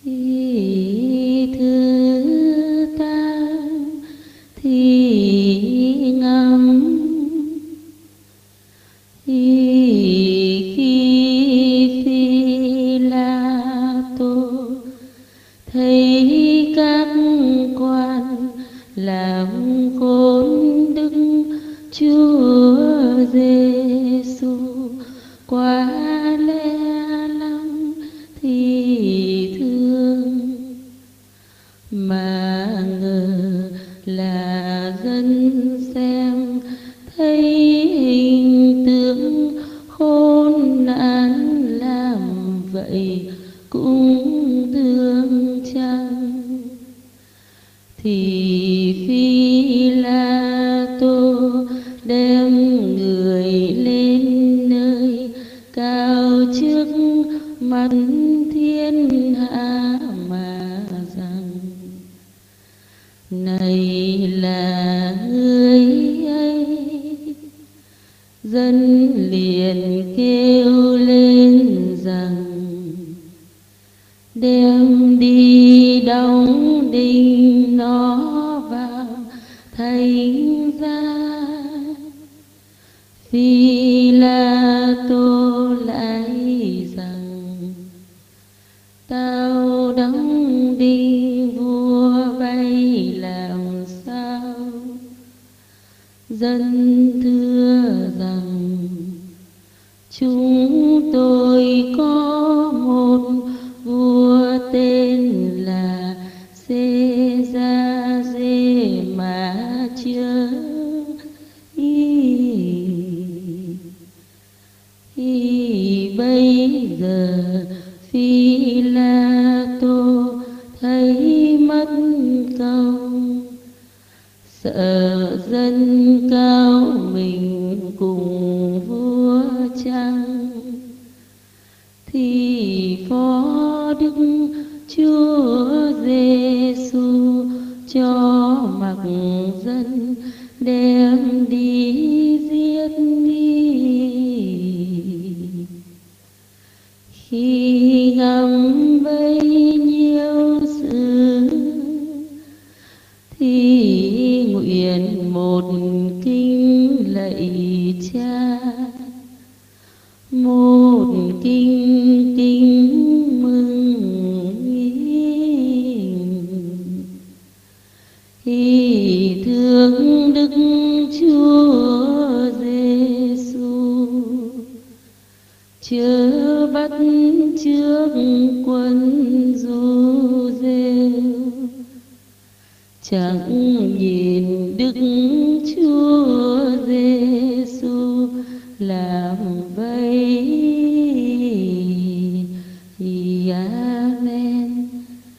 thứ tam thì ngâm khi Phi La Tô thấy các quan làm khốn Đức Chúa Giêsu quá lẽ lắm thì thương, mà ngờ là dân xem thấy hình tượng khốn nạn làm vậy cũng thương chăng. Thì Phi La Tô đem người lên nơi cao trước mặt thiên hạ mà rằng: này là người ấy. Dân liền kêu lên rằng: đem đi đóng đinh nó vào thành ra. Phi La Tô lại rằng: tao đóng đinh vua bay làm sao? Dân thưa rằng: chúng tôi có một vua tên là Xê-ra-dê mà chưa bây giờ Phi La Tô thấy mất công, sợ dân cao mình cùng vua chăng, thì phó Đức Chúa Giêsu cho mặc dân đem đi giết đi. Khi ngắm bấy nhiêu sự thì nguyện một kinh lạy Cha, một kinh kính mừng thì thương Đức Chúa Giêsu, chớ bắt trước quân du rêu, chẳng nhìn Đức Chúa